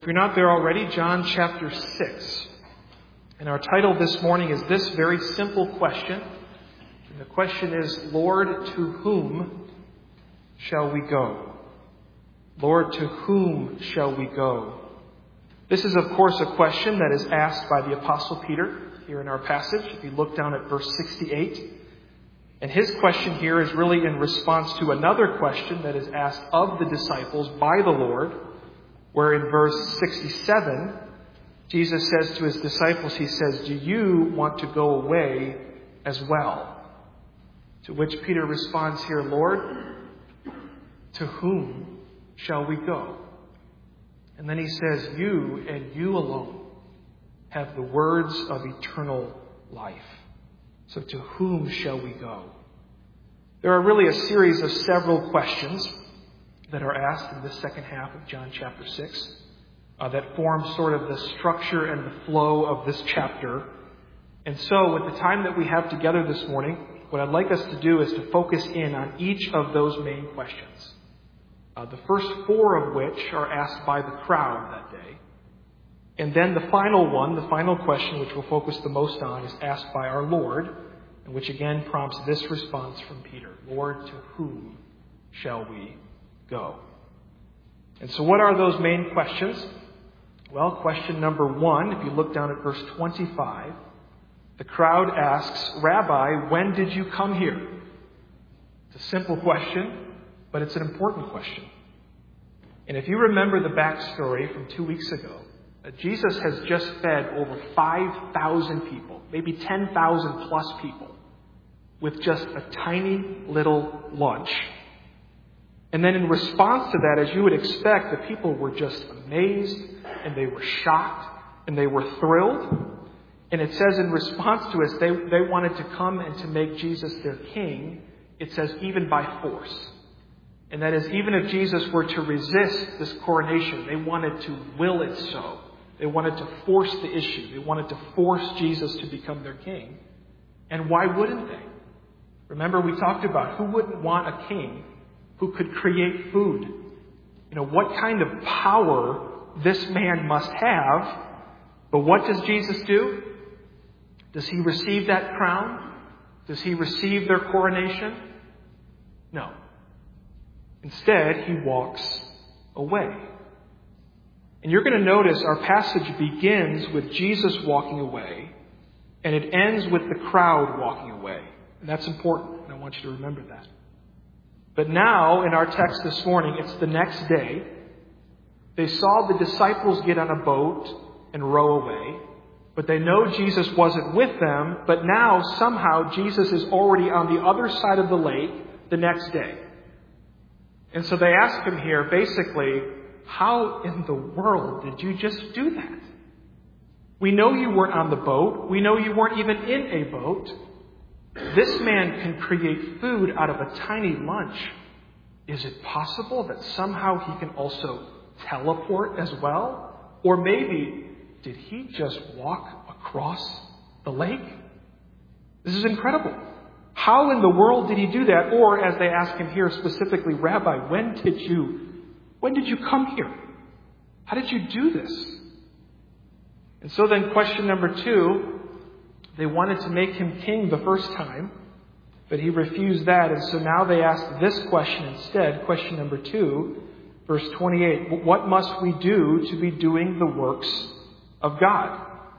If you're not there already, John chapter 6. And our title this morning is this very simple question. And the question is, Lord, to whom shall we go? Lord, to whom shall we go? This is, of course, a question that is asked by the Apostle Peter here in our passage. If you look down at verse 68. And his question here is really in response to another question that is asked of the disciples by the Lord, where in verse 67, Jesus says to his disciples, he says, "Do you want to go away as well?" To which Peter responds here, "Lord, to whom shall we go?" And then he says, "You and you alone have the words of eternal life. So to whom shall we go?" There are really a series of several questions that are asked in this second half of John chapter 6 that form sort of the structure and the flow of this chapter. And so with the time that we have together this morning, what I'd like us to do is to focus in on each of those main questions. The first four of which are asked by the crowd that day. And then the final one, the final question, which we'll focus the most on, is asked by our Lord, and which again prompts this response from Peter: "Lord, to whom shall we go?" And so what are those main questions? Well, question number one, if you look down at verse 25, the crowd asks, "Rabbi, when did you come here?" It's a simple question, but it's an important question. And if you remember the backstory from 2 weeks ago, Jesus has just fed over 5,000 people, maybe 10,000 plus people, with just a tiny little lunch. And then in response to that, as you would expect, the people were just amazed, and they were shocked, and they were thrilled. And it says in response to us, they wanted to come and to make Jesus their king. It says even by force. And that is, even if Jesus were to resist this coronation, they wanted to will it so. They wanted to force the issue. They wanted to force Jesus to become their king. And why wouldn't they? Remember, we talked about who wouldn't want a king who could create food. You know, what kind of power this man must have. But what does Jesus do? Does he receive that crown? Does he receive their coronation? No. Instead, he walks away. And you're going to notice our passage begins with Jesus walking away, and it ends with the crowd walking away. And that's important, and I want you to remember that. But now, in our text this morning, it's the next day. They saw the disciples get on a boat and row away, but they know Jesus wasn't with them, but now somehow Jesus is already on the other side of the lake the next day. And so they ask him here, basically, "How in the world did you just do that? We know you weren't on the boat. We know you weren't even in a boat. This man can create food out of a tiny lunch. Is it possible that somehow he can also teleport as well? Or maybe, did he just walk across the lake? This is incredible. How in the world did he do that?" Or, as they ask him here specifically, "Rabbi, when did you come here? How did you do this?" And so then question number two, they wanted to make him king the first time, but he refused that. And so now they ask this question instead, question number 2, verse 28. "What must we do to be doing the works of God?"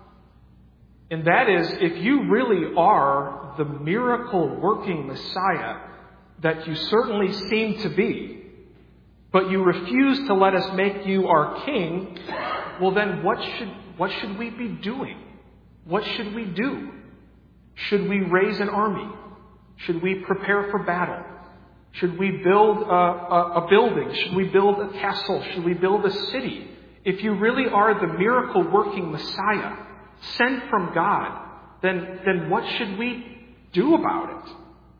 And that is, if you really are the miracle-working Messiah that you certainly seem to be, but you refuse to let us make you our king, well then what should we be doing? What should we do? Should we raise an army? Should we prepare for battle? Should we build a building? Should we build a castle? Should we build a city? If you really are the miracle-working Messiah sent from God, then what should we do about it?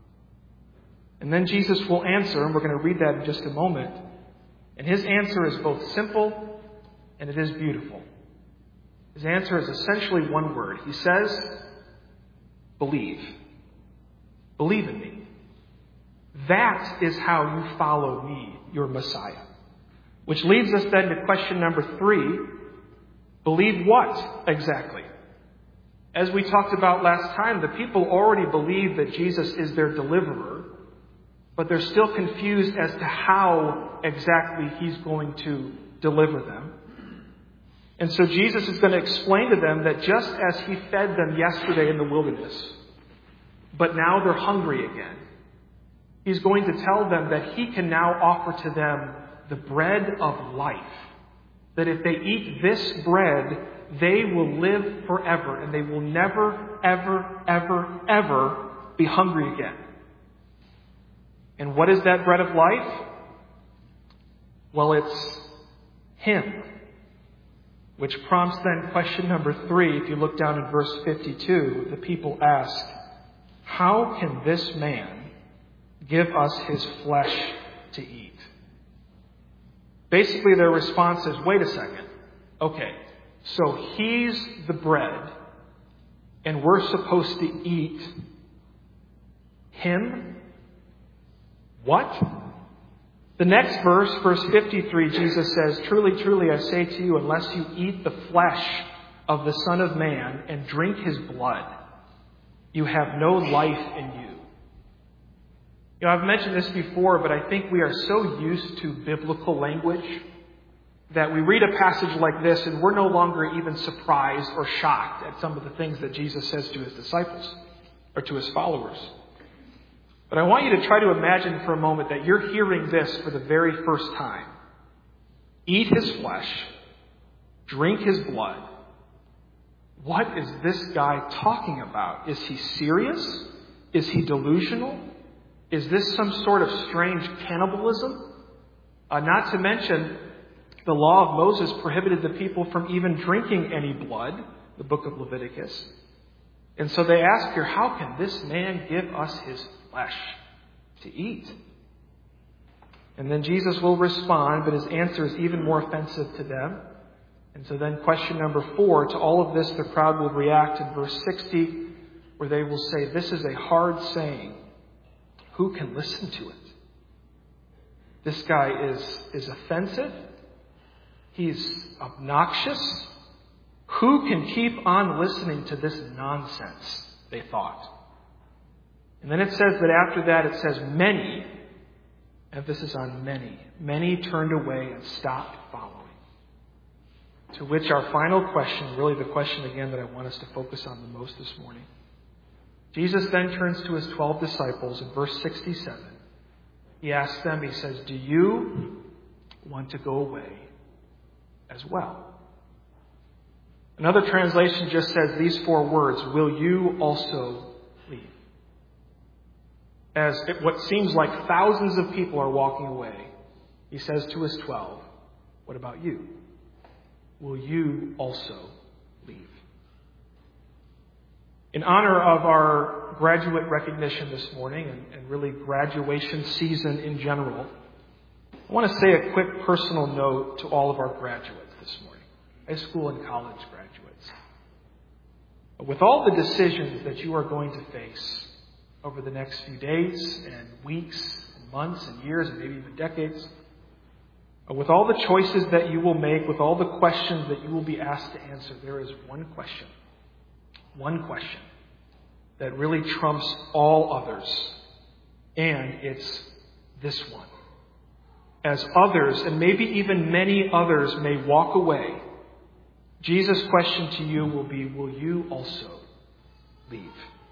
And then Jesus will answer, and we're going to read that in just a moment. And his answer is both simple and it is beautiful. His answer is essentially one word. He says, "Believe. Believe in me. That is how you follow me, your Messiah. Which leads us then to question number 3. Believe what exactly? As we talked about last time, the people already believe that Jesus is their deliverer, but they're still confused as to how exactly he's going to deliver them. And so Jesus is going to explain to them that just as he fed them yesterday in the wilderness, but now they're hungry again, he's going to tell them that he can now offer to them the bread of life. That if they eat this bread, they will live forever and they will never, ever, ever, ever be hungry again. And what is that bread of life? Well, it's him. Which prompts then question number 3. If you look down in verse 52, the people ask, how can this man give us his flesh to eat? Basically, their response is, wait a second. Okay, so he's the bread, and we're supposed to eat him? What? The next verse, verse 53, Jesus says, truly, truly, I say to you, unless you eat the flesh of the Son of Man and drink his blood, you have no life in you. You know, I've mentioned this before, but I think we are so used to biblical language that we read a passage like this and we're no longer even surprised or shocked at some of the things that Jesus says to his disciples or to his followers. But I want you to try to imagine for a moment that you're hearing this for the very first time. Eat his flesh, drink his blood. What is this guy talking about? Is he serious? Is he delusional? Is this some sort of strange cannibalism? Not to mention, the law of Moses prohibited the people from even drinking any blood, the book of Leviticus. And so they ask here, how can this man give us his flesh to eat? And then Jesus will respond, but his answer is even more offensive to them. And so then question number 4, to all of this the crowd will react in verse 60, where they will say, this is a hard saying. Who can listen to it? This guy is offensive. He's obnoxious. Who can keep on listening to this nonsense, they thought. And then it says that after that, it says many, emphasis on many, many turned away and stopped following. To which our final question, really the question again that I want us to focus on the most this morning. Jesus then turns to his 12 disciples in verse 67. He asks them, he says, do you want to go away as well? Another translation just says these 4 words, will you also leave? As what seems like thousands of people are walking away, he says to his 12, what about you? Will you also leave? In honor of our graduate recognition this morning and really graduation season in general, I want to say a quick personal note to all of our graduates this morning, high school and college graduates. With all the decisions that you are going to face over the next few days and weeks and months and years and maybe even decades, with all the choices that you will make, with all the questions that you will be asked to answer, there is one question that really trumps all others, and it's this one. As others, and maybe even many others, may walk away, Jesus' question to you will be, will you also leave?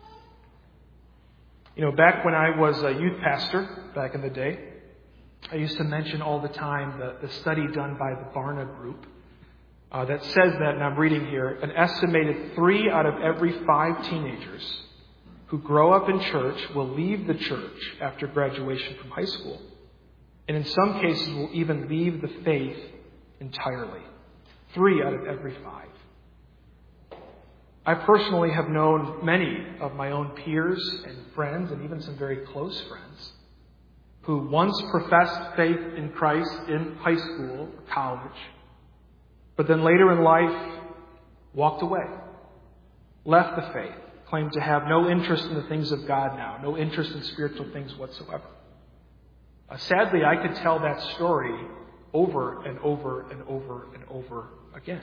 You know, back when I was a youth pastor, back in the day, I used to mention all the time the study done by the Barna Group that says that, and I'm reading here, an estimated 3 out of every 5 teenagers who grow up in church will leave the church after graduation from high school. And in some cases will even leave the faith entirely. 3 out of every 5. I personally have known many of my own peers and friends, and even some very close friends, who once professed faith in Christ in high school or college, but then later in life walked away, left the faith, claimed to have no interest in the things of God now, no interest in spiritual things whatsoever. Sadly, I could tell that story over and over and over and over again.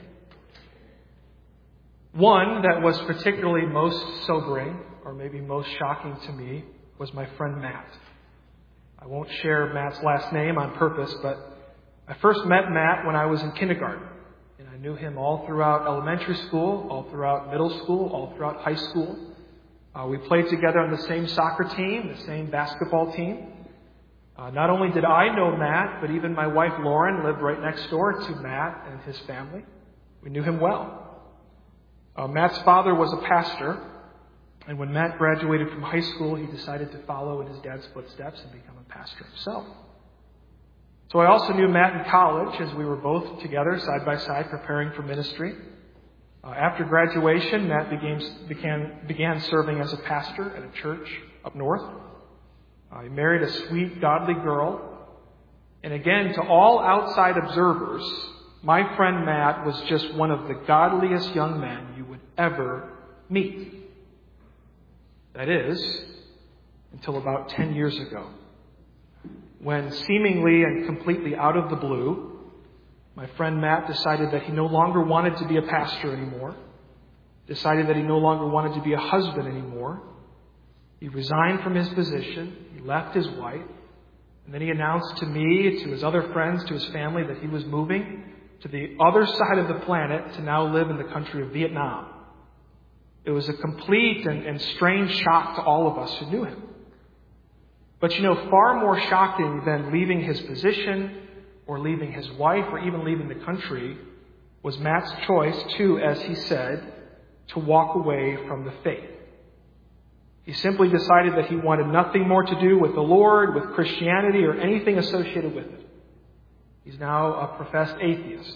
One that was particularly most sobering, or maybe most shocking to me, was my friend Matt. I won't share Matt's last name on purpose, but I first met Matt when I was in kindergarten. And I knew him all throughout elementary school, all throughout middle school, all throughout high school. We played together on the same soccer team, the same basketball team. Not only did I know Matt, but even my wife Lauren lived right next door to Matt and his family. We knew him well. Matt's father was a pastor, and when Matt graduated from high school, he decided to follow in his dad's footsteps and become a pastor himself. So I also knew Matt in college as we were both together, side by side, preparing for ministry. After graduation, Matt began serving as a pastor at a church up north. He married a sweet, godly girl. And again, to all outside observers, my friend Matt was just one of the godliest young men you would ever meet. That is, until about 10 years ago, when seemingly and completely out of the blue, my friend Matt decided that he no longer wanted to be a pastor anymore, decided that he no longer wanted to be a husband anymore. He resigned from his position, he left his wife, and then he announced to me, to his other friends, to his family, that he was moving to the other side of the planet to now live in the country of Vietnam. It was a complete and strange shock to all of us who knew him. But far more shocking than leaving his position or leaving his wife or even leaving the country was Matt's choice to, as he said, to walk away from the faith. He simply decided that he wanted nothing more to do with the Lord, with Christianity, or anything associated with it. He's now a professed atheist.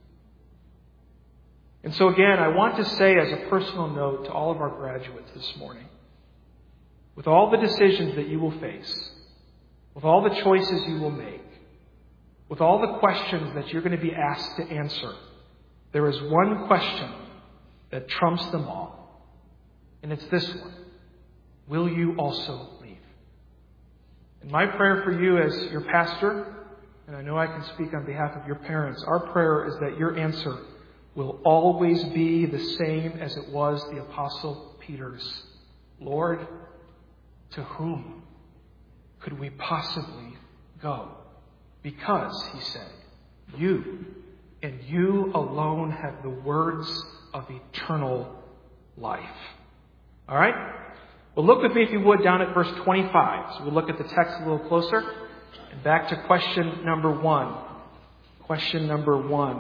And so again, I want to say as a personal note to all of our graduates this morning, with all the decisions that you will face, with all the choices you will make, with all the questions that you're going to be asked to answer, there is one question that trumps them all. And it's this one. Will you also leave? And my prayer for you as your pastor, and I know I can speak on behalf of your parents, our prayer is that your answer will always be the same as it was the Apostle Peter's. Lord, to whom could we possibly go? Because, he said, you and you alone have the words of eternal life. All right? Well, look with me, if you would, down at verse 25. So we'll look at the text a little closer. And back to question number 1. Question number 1.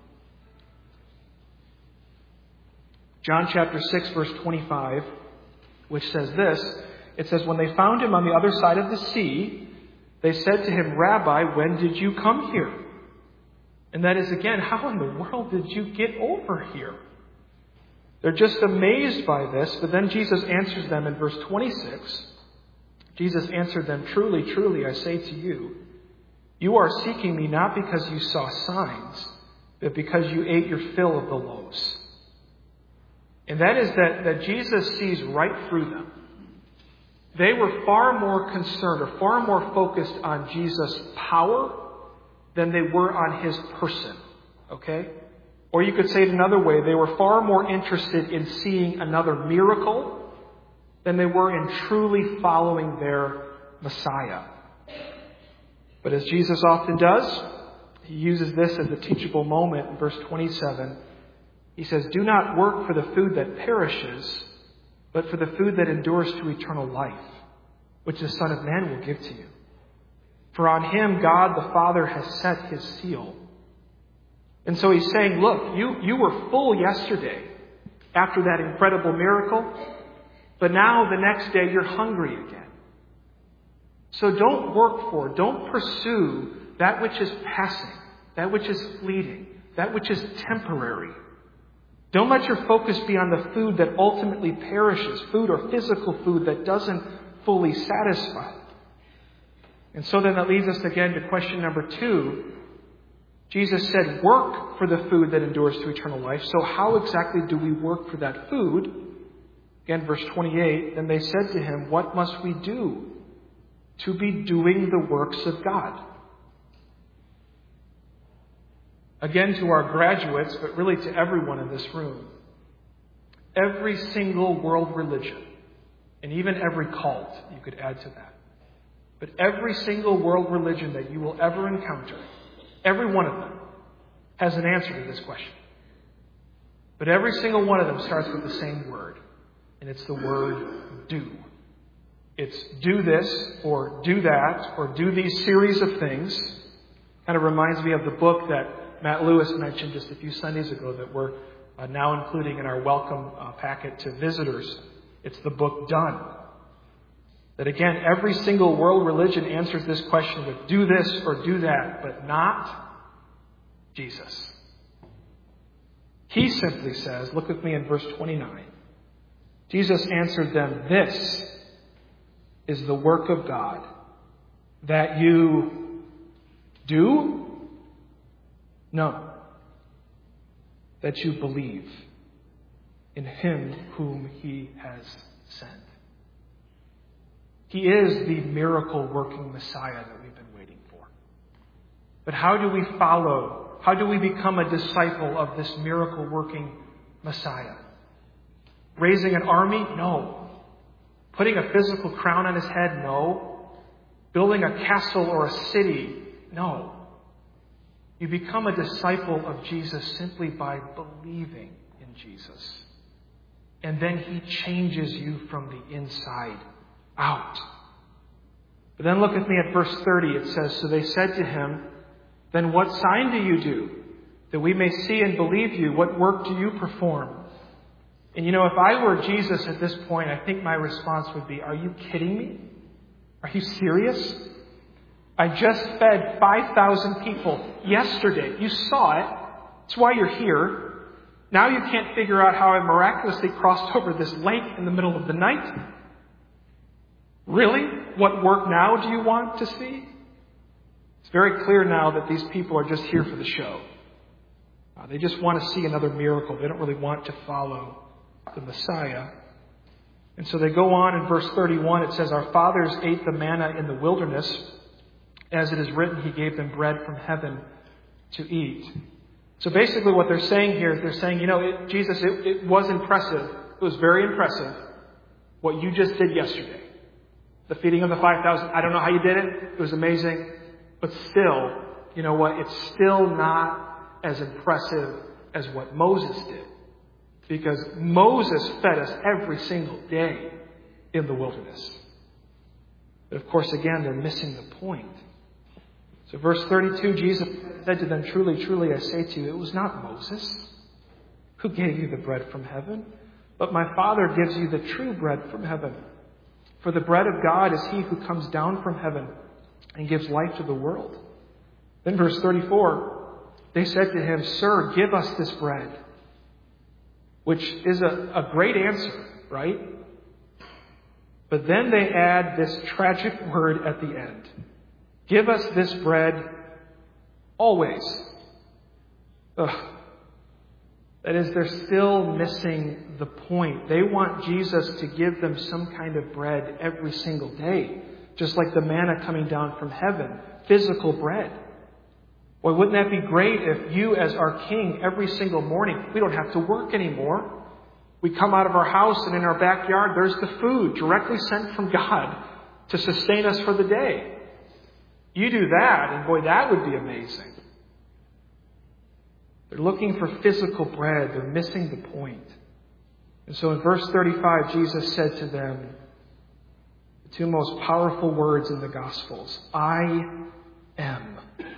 John chapter 6, verse 25, which says this. It says, when they found him on the other side of the sea, they said to him, Rabbi, when did you come here? And that is, again, how in the world did you get over here? They're just amazed by this, but then Jesus answers them in verse 26. Jesus answered them, truly, truly, I say to you, you are seeking me not because you saw signs, but because you ate your fill of the loaves. And that is that Jesus sees right through them. They were far more concerned or far more focused on Jesus' power than they were on his person. Okay? Or you could say it another way. They were far more interested in seeing another miracle than they were in truly following their Messiah. But as Jesus often does, he uses this as a teachable moment in verse 27. He says, do not work for the food that perishes, but for the food that endures to eternal life, which the Son of Man will give to you. For on him God the Father has set his seal. And so he's saying, look, you were full yesterday after that incredible miracle, but now the next day you're hungry again. So don't work for, don't pursue that which is passing, that which is fleeting, that which is temporary. Don't let your focus be on the food that ultimately perishes, food or physical food that doesn't fully satisfy. And so then that leads us again to question number 2. Jesus said, work for the food that endures to eternal life. So how exactly do we work for that food? Again, verse 28, then they said to him, what must we do to be doing the works of God? Again, to our graduates, but really to everyone in this room. Every single world religion, and even every cult, you could add to that. But every single world religion that you will ever encounter, every one of them, has an answer to this question. But every single one of them starts with the same word, and it's the word do. It's do this, or do that, or do these series of things. Kind of reminds me of the book that Matt Lewis mentioned just a few Sundays ago that we're now including in our welcome packet to visitors. It's the book Done. That again, every single world religion answers this question with do this or do that, but not Jesus. He simply says, look with me in verse 29. Jesus answered them, "This is the work of God, that you do? No. That you believe in Him whom He has sent." He is the miracle-working Messiah that we've been waiting for. But how do we follow? How do we become a disciple of this miracle-working Messiah? Raising an army? No. Putting a physical crown on his head? No. Building a castle or a city? No. You become a disciple of Jesus simply by believing in Jesus. And then He changes you from the inside out. But then look with me at verse 30. It says, "So they said to Him, 'Then what sign do you do, that we may see and believe you? What work do you perform?'" And if I were Jesus at this point, I think my response would be, "Are you kidding me? Are you serious? I just fed 5,000 people yesterday. You saw it. That's why you're here. Now you can't figure out how I miraculously crossed over this lake in the middle of the night? Really? What work now do you want to see?" It's very clear now that these people are just here for the show. They just want to see another miracle. They don't really want to follow the Messiah. And so they go on in verse 31. It says, "Our fathers ate the manna in the wilderness. As it is written, He gave them bread from heaven to eat." So basically what they're saying here is they're saying, Jesus, it was impressive. It was very impressive what you just did yesterday. The feeding of the 5,000. I don't know how you did it. It was amazing. But still, you know what? It's still not as impressive as what Moses did. Because Moses fed us every single day in the wilderness. But of course, again, they're missing the point. So verse 32, Jesus said to them, "Truly, truly, I say to you, it was not Moses who gave you the bread from heaven, but my Father gives you the true bread from heaven. For the bread of God is He who comes down from heaven and gives life to the world." Then verse 34, they said to Him, "Sir, give us this bread." Which is a great answer, right? But then they add this tragic word at the end. "Give us this bread always." Ugh. That is, they're still missing the point. They want Jesus to give them some kind of bread every single day. Just like the manna coming down from heaven. Physical bread. Boy, wouldn't that be great if you, as our King, every single morning, we don't have to work anymore. We come out of our house and in our backyard, there's the food directly sent from God to sustain us for the day. You do that, and boy, that would be amazing. They're looking for physical bread. They're missing the point. And so in verse 35, Jesus said to them, the two most powerful words in the Gospels, "I am."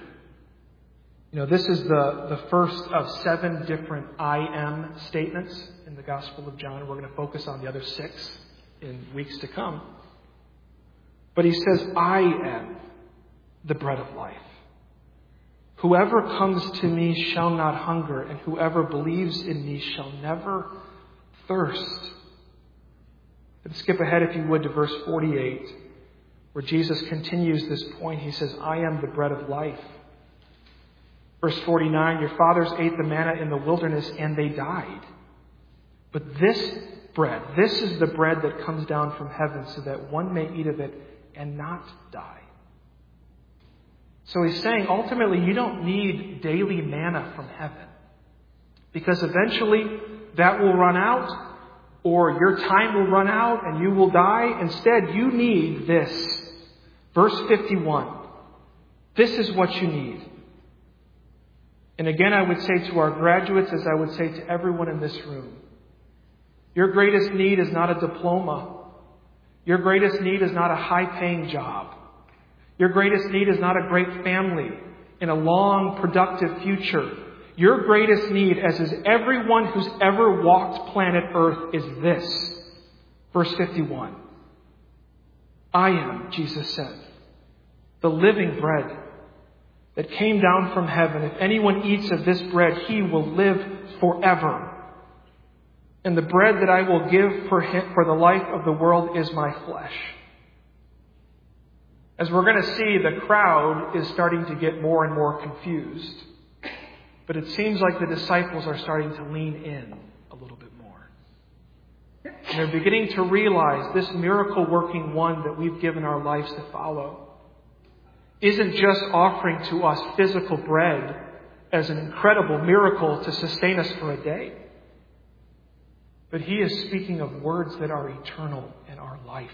This is the first of 7 different "I am" statements in the Gospel of John. We're going to focus on the other 6 in weeks to come. But He says, "I am the bread of life. Whoever comes to me shall not hunger, and whoever believes in me shall never thirst." Let's skip ahead, if you would, to verse 48, where Jesus continues this point. He says, "I am the bread of life." Verse 49, "Your fathers ate the manna in the wilderness, and they died. But this bread, this is the bread that comes down from heaven, so that one may eat of it and not die." So he's saying, ultimately, you don't need daily manna from heaven. Because eventually that will run out, or your time will run out and you will die. Instead, you need this. Verse 51. This is what you need. And again, I would say to our graduates, as I would say to everyone in this room, your greatest need is not a diploma. Your greatest need is not a high-paying job. Your greatest need is not a great family in a long, productive future. Your greatest need, as is everyone who's ever walked planet Earth, is this. Verse 51. I am, Jesus said, the living bread that came down from heaven. If anyone eats of this bread, he will live forever. And the bread that I will give for the life of the world is my flesh. As we're going to see, the crowd is starting to get more and more confused. But it seems like the disciples are starting to lean in a little bit more. And they're beginning to realize this miracle-working one that we've given our lives to follow isn't just offering to us physical bread as an incredible miracle to sustain us for a day. But he is speaking of words that are eternal in our life.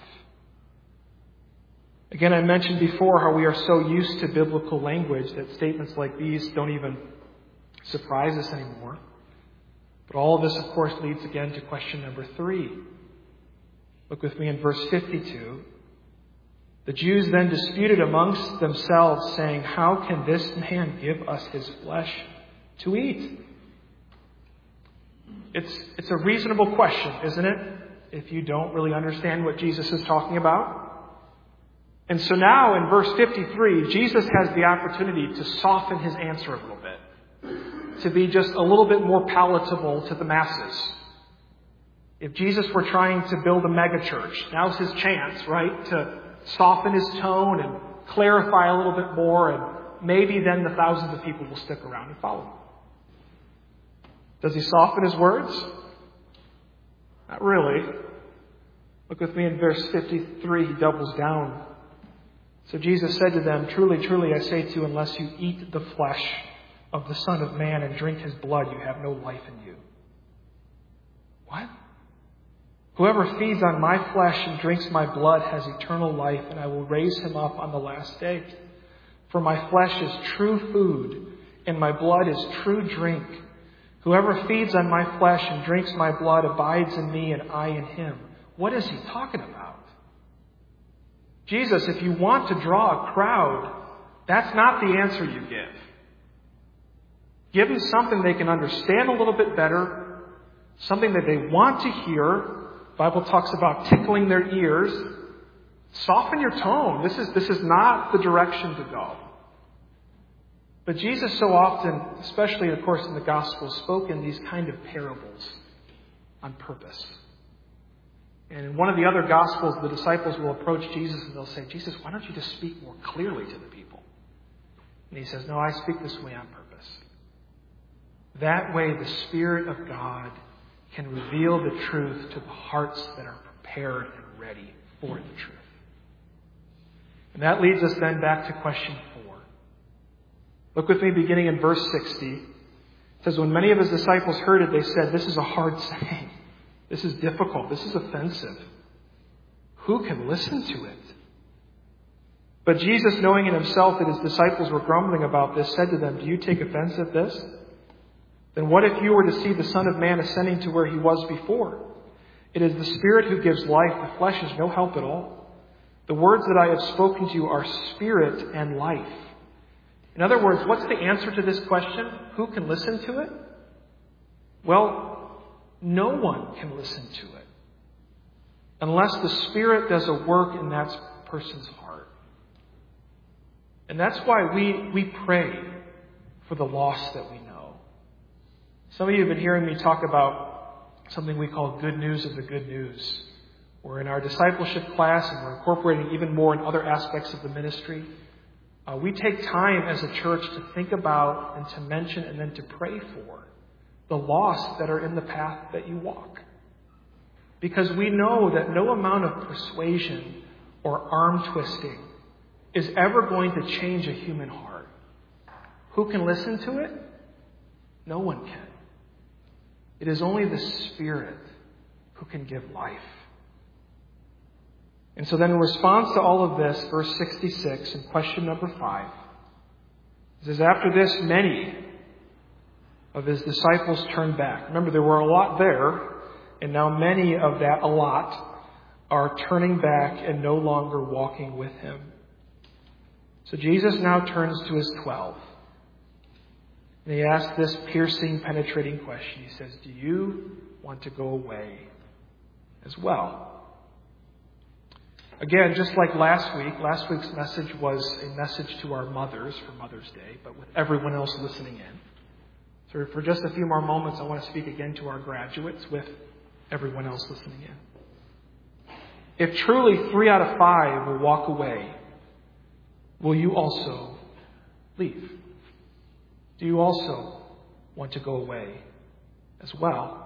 Again, I mentioned before how we are so used to biblical language that statements like these don't even surprise us anymore. But all of this, of course, leads again to question number 3. Look with me in verse 52. The Jews then disputed amongst themselves, saying, how can this man give us his flesh to eat? It's a reasonable question, isn't it? If you don't really understand what Jesus is talking about. And so now in verse 53, Jesus has the opportunity to soften his answer a little bit, to be just a little bit more palatable to the masses. If Jesus were trying to build a megachurch, now's his chance, right, to soften his tone and clarify a little bit more, and maybe then the thousands of people will stick around and follow him. Does he soften his words? Not really. Look with me in verse 53, he doubles down. So Jesus said to them, truly, truly, I say to you, unless you eat the flesh of the Son of Man and drink his blood, you have no life in you. What? Whoever feeds on my flesh and drinks my blood has eternal life, and I will raise him up on the last day. For my flesh is true food, and my blood is true drink. Whoever feeds on my flesh and drinks my blood abides in me, and I in him. What is he talking about? Jesus, if you want to draw a crowd, that's not the answer you give. Give them something they can understand a little bit better, something that they want to hear. The Bible talks about tickling their ears. Soften your tone. This is not the direction to go. But Jesus so often, especially of course in the Gospels, spoke in these kind of parables on purpose. And in one of the other Gospels, the disciples will approach Jesus and they'll say, Jesus, why don't you just speak more clearly to the people? And he says, no, I speak this way on purpose. That way the Spirit of God can reveal the truth to the hearts that are prepared and ready for the truth. And that leads us then back to question 4. Look with me beginning in verse 60. It says, when many of his disciples heard it, they said, this is a hard saying. This is difficult. This is offensive. Who can listen to it? But Jesus, knowing in himself that his disciples were grumbling about this, said to them, do you take offense at this? Then what if you were to see the Son of Man ascending to where he was before? It is the Spirit who gives life. The flesh is no help at all. The words that I have spoken to you are spirit and life. In other words, what's the answer to this question? Who can listen to it? Well, no one can listen to it unless the Spirit does a work in that person's heart. And that's why we pray for the lost that we know. Some of you have been hearing me talk about something we call good news of the good news. We're in our discipleship class and we're incorporating even more in other aspects of the ministry. We take time as a church to think about and to mention and then to pray for the lost that are in the path that you walk. Because we know that no amount of persuasion or arm twisting is ever going to change a human heart. Who can listen to it? No one can. It is only the Spirit who can give life. And so then in response to all of this, verse 66 and question number 5, it says, after this, many of his disciples turned back. Remember, there were a lot there, and now many of that a lot are turning back and no longer walking with him. So Jesus now turns to his 12. And he asks this piercing, penetrating question. He says, do you want to go away as well? Again, just like last week's message was a message to our mothers for Mother's Day, but with everyone else listening in. So for just a few more moments, I want to speak again to our graduates with everyone else listening in. If truly 3 out of 5 will walk away, will you also leave? Do you also want to go away as well?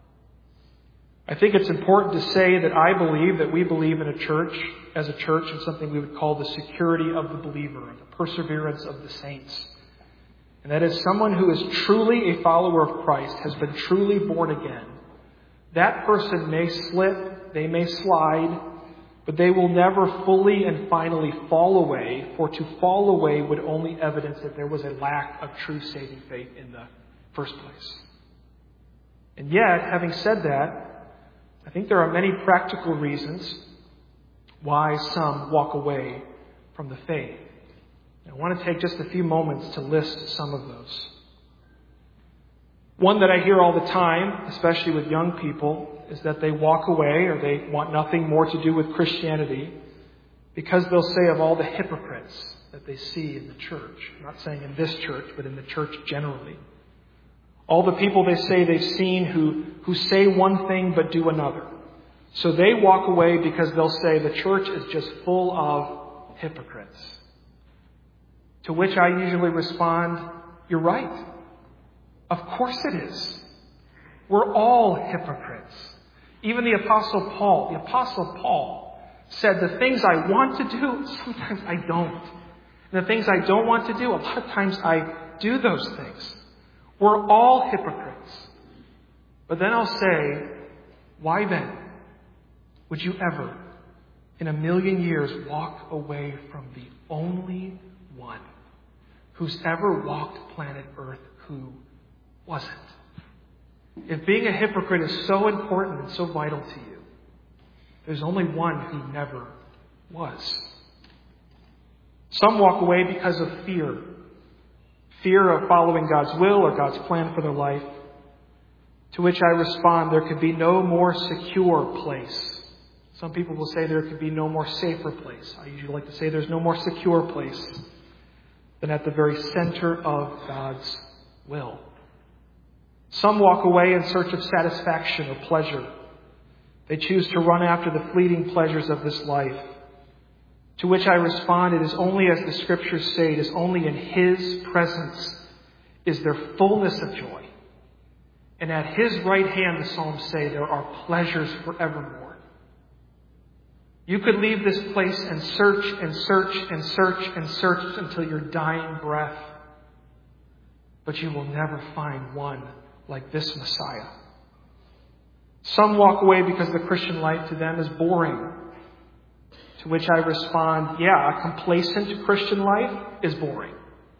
I think it's important to say that we believe in a church, as a church, in something we would call the security of the believer, and the perseverance of the saints. And that is someone who is truly a follower of Christ, has been truly born again. That person may slip, they may slide, but they will never fully and finally fall away, for to fall away would only evidence that there was a lack of true saving faith in the first place. And yet, having said that, I think there are many practical reasons why some walk away from the faith. And I want to take just a few moments to list some of those. One that I hear all the time, especially with young people, is that they walk away or they want nothing more to do with Christianity because they'll say of all the hypocrites that they see in the church. I'm not saying in this church, but in the church generally. All the people they say they've seen who say one thing but do another. So they walk away because they'll say the church is just full of hypocrites. To which I usually respond, you're right. Of course it is. We're all hypocrites. Even the Apostle Paul said the things I want to do, sometimes I don't. And the things I don't want to do, a lot of times I do those things. We're all hypocrites. But then I'll say, why then would you ever, in a million years, walk away from the only one who's ever walked planet Earth who wasn't? If being a hypocrite is so important and so vital to you, there's only one who never was. Some walk away because of fear. Fear of following God's will or God's plan for their life. To which I respond, there could be no more secure place. Some people will say there could be no more safer place. I usually like to say there's no more secure place than at the very center of God's will. Some walk away in search of satisfaction or pleasure. They choose to run after the fleeting pleasures of this life. To which I respond, it is only as the Scriptures say, it is only in His presence is there fullness of joy. And at His right hand, the Psalms say, there are pleasures forevermore. You could leave this place and search and search and search and search until your dying breath, but you will never find one like this Messiah. Some walk away because the Christian life to them is boring. To which I respond, yeah, a complacent Christian life is boring.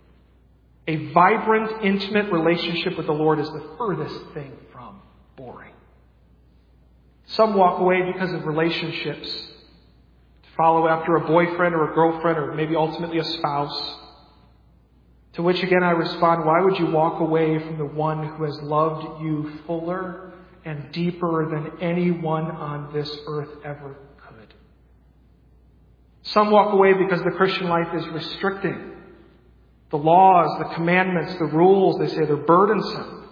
A vibrant, intimate relationship with the Lord is the furthest thing from boring. Some walk away because of relationships, to follow after a boyfriend or a girlfriend or maybe ultimately a spouse. To which again I respond, why would you walk away from the one who has loved you fuller and deeper than anyone on this earth ever could? Some walk away because the Christian life is restricting. The laws, the commandments, the rules, they say they're burdensome.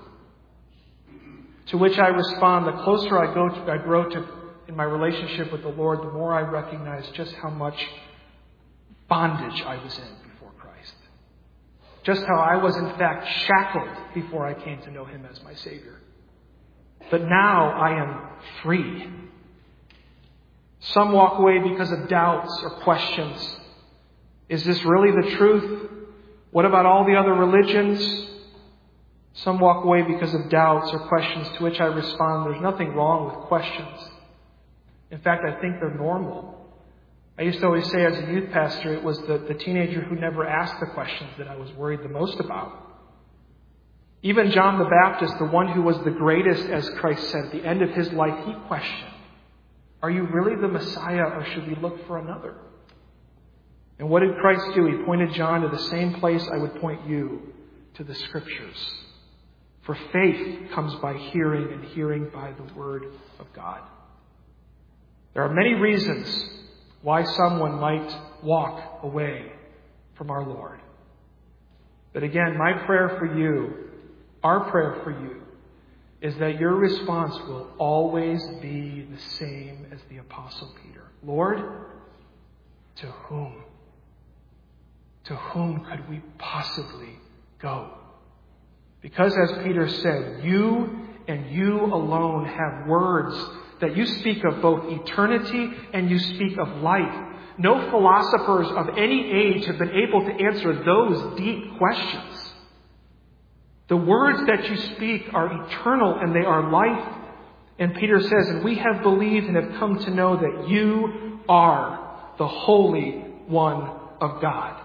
To which I respond, the closer I grow in my relationship with the Lord, the more I recognize just how much bondage I was in before Christ. Just how I was in fact shackled before I came to know Him as my Savior. But now I am free. Some walk away because of doubts or questions. Is this really the truth? What about all the other religions? Some walk away because of doubts or questions, to which I respond, there's nothing wrong with questions. In fact, I think they're normal. I used to always say as a youth pastor, it was the teenager who never asked the questions that I was worried the most about. Even John the Baptist, the one who was the greatest, as Christ said, at the end of his life, he questioned, are you really the Messiah, or should we look for another? And what did Christ do? He pointed John to the same place I would point you, to the Scriptures. For faith comes by hearing, and hearing by the Word of God. There are many reasons why someone might walk away from our Lord. But again, my prayer for you, our prayer for you, is that your response will always be the same as the Apostle Peter. Lord, to whom? To whom could we possibly go? Because as Peter said, you and you alone have words that you speak of both eternity and you speak of life. No philosophers of any age have been able to answer those deep questions. The words that you speak are eternal and they are life. And Peter says, and we have believed and have come to know that you are the Holy One of God.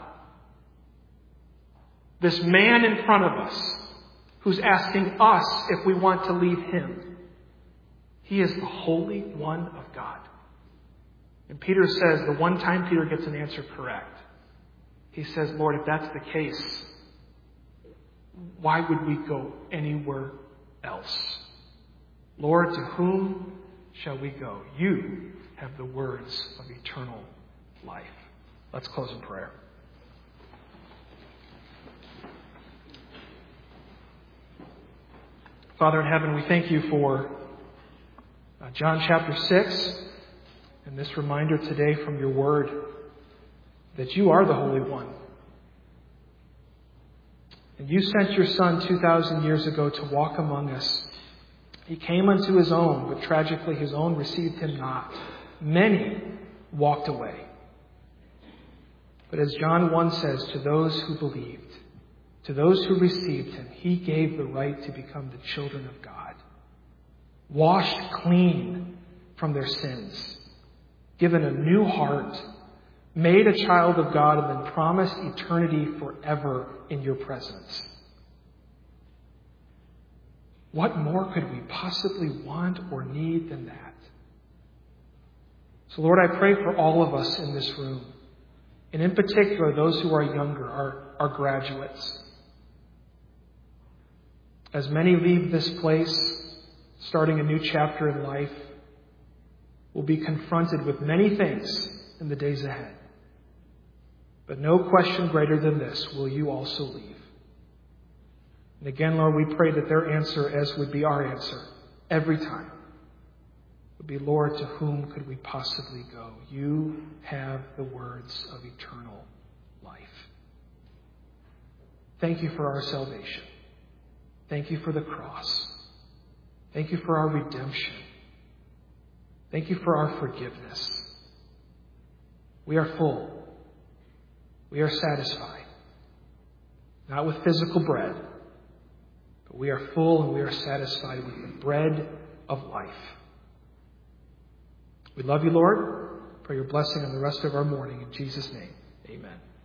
This man in front of us who's asking us if we want to leave him, he is the Holy One of God. And Peter says, the one time Peter gets an answer correct, he says, Lord, if that's the case, why would we go anywhere else? Lord, to whom shall we go? You have the words of eternal life. Let's close in prayer. Father in heaven, we thank you for John chapter 6 and this reminder today from your word that you are the Holy One. And you sent your Son 2,000 years ago to walk among us. He came unto his own, but tragically his own received him not. Many walked away. But as John 1 says, to those who believed, to those who received him, he gave the right to become the children of God. Washed clean from their sins, given a new heart, made a child of God, and then promised eternity forever in your presence. What more could we possibly want or need than that? So Lord, I pray for all of us in this room, and in particular those who are younger, our graduates. As many leave this place, starting a new chapter in life, will be confronted with many things in the days ahead. But no question greater than this, will you also leave? And again, Lord, we pray that their answer, as would be our answer every time, would be, Lord, to whom could we possibly go? You have the words of eternal life. Thank you for our salvation. Thank you for the cross. Thank you for our redemption. Thank you for our forgiveness. We are full. We are satisfied. Not with physical bread, but we are full and we are satisfied with the bread of life. We love you, Lord. Pray your blessing on the rest of our morning. In Jesus' name, amen.